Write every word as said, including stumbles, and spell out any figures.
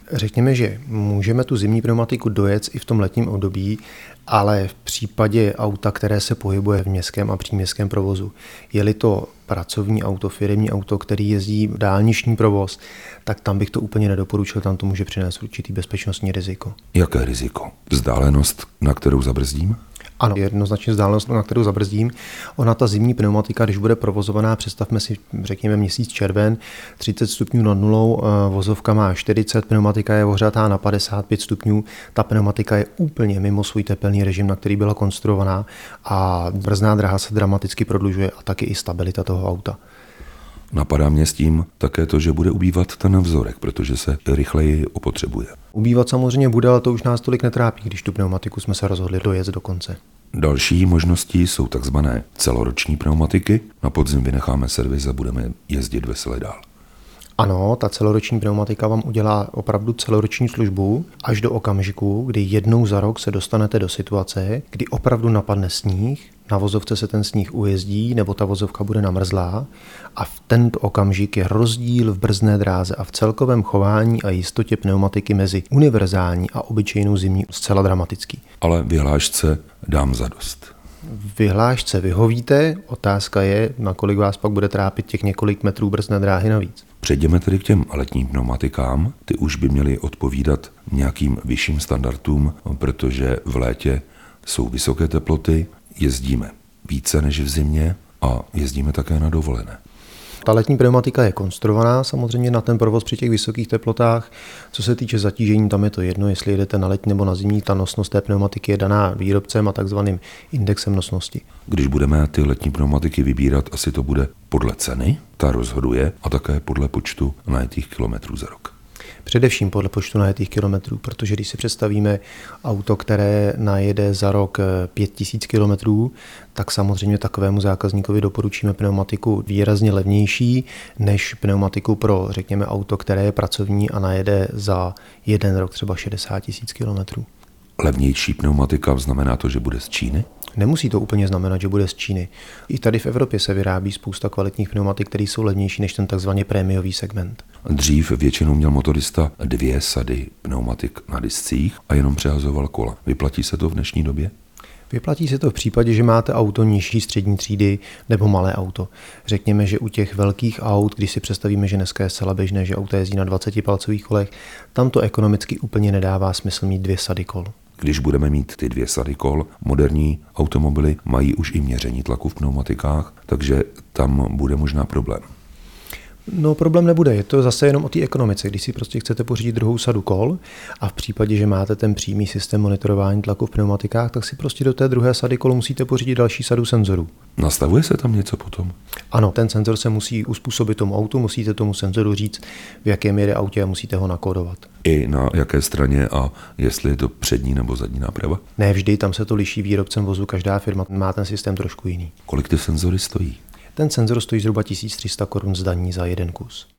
Řekněme, že můžeme tu zimní pneumatiku dojet i v tom letním období, ale v případě auta, které se pohybuje v městském a příměstském provozu, je-li to pracovní auto, firemní auto, který jezdí v dálniční provoz, tak tam bych to úplně nedoporučil, tam to může přinést určitý bezpečnostní riziko. Jaké riziko? Vzdálenost, na kterou zabrzdím? Ano, jednoznačně vzdálenost, na kterou zabrzdím. Ona, ta zimní pneumatika, když bude provozovaná, představme si, řekněme, měsíc červen, třicet stupňů nad nulou, vozovka má čtyřicet, pneumatika je ohřátá na padesát pět stupňů, ta pneumatika je úplně mimo svůj tepelný režim, na který byla konstruovaná, a brzdná dráha se dramaticky prodlužuje a taky i stabilita toho auta. Napadá mě s tím také to, že bude ubývat ten vzorek, protože se rychleji opotřebuje. Ubývat samozřejmě bude, ale to už nás tolik netrápí, když tu pneumatiku jsme se rozhodli dojet do konce. Další možností jsou takzvané celoroční pneumatiky. Na podzim vynecháme servis a budeme jezdit vesele dál. Ano, ta celoroční pneumatika vám udělá opravdu celoroční službu až do okamžiku, kdy jednou za rok se dostanete do situace, kdy opravdu napadne sníh, na vozovce se ten sníh ujezdí, nebo ta vozovka bude namrzlá, a v tento okamžik je rozdíl v brzdné dráze a v celkovém chování a jistotě pneumatiky mezi univerzální a obyčejnou zimní zcela dramatický. Ale vyhlášce dám zadost. Vyhlášce vyhovíte, otázka je, nakolik vás pak bude trápit těch několik metrů brzdné dráhy navíc. Přejdeme tedy k těm letním pneumatikám. Ty už by měly odpovídat nějakým vyšším standardům, protože v létě jsou vysoké teploty, jezdíme více než v zimě a jezdíme také na dovolené. Ta letní pneumatika je konstruovaná samozřejmě na ten provoz při těch vysokých teplotách. Co se týče zatížení, tam je to jedno, jestli jedete na letní nebo na zimní, ta nosnost té pneumatiky je daná výrobcem a takzvaným indexem nosnosti. Když budeme ty letní pneumatiky vybírat, asi to bude podle ceny, ta rozhoduje, a také podle počtu najetých kilometrů za rok. Především podle počtu najetých kilometrů, protože když si představíme auto, které najede za rok pět tisíc kilometrů, tak samozřejmě takovému zákazníkovi doporučíme pneumatiku výrazně levnější než pneumatiku pro, řekněme, auto, které je pracovní a najede za jeden rok třeba šedesát tisíc kilometrů. Levnější pneumatika znamená to, že bude z Číny? Nemusí to úplně znamenat, že bude z Číny. I tady v Evropě se vyrábí spousta kvalitních pneumatik, které jsou levnější než ten takzvaný prémiový segment. Dřív většinou měl motorista dvě sady pneumatik na discích a jenom přehazoval kola. Vyplatí se to v dnešní době? Vyplatí se to v případě, že máte auto nižší střední třídy nebo malé auto. Řekněme, že u těch velkých aut, když si představíme, že dneska je zcela běžné, že auto jezdí na dvacetipalcových kolech, tam to ekonomicky úplně nedává smysl mít dvě sady kol. Když budeme mít ty dvě sady kol, moderní automobily mají už i měření tlaku v pneumatikách, takže tam bude možná problém. No, problém nebude, je to zase jenom o té ekonomice. Když si prostě chcete pořídit druhou sadu kol a v případě, že máte ten přímý systém monitorování tlaku v pneumatikách, tak si prostě do té druhé sady kol musíte pořídit další sadu senzorů. Nastavuje se tam něco potom? Ano, ten senzor se musí uspůsobit tomu autu, musíte tomu senzoru říct, v jakém jede autě, a musíte ho nakódovat. I na jaké straně a jestli je to přední nebo zadní náprava? Ne vždy, tam se to liší výrobcem vozu, každá firma má ten systém trošku jiný. Kolik ty senzory stojí? Ten senzor stojí zhruba tisíc tři sta korun z daní za jeden kus.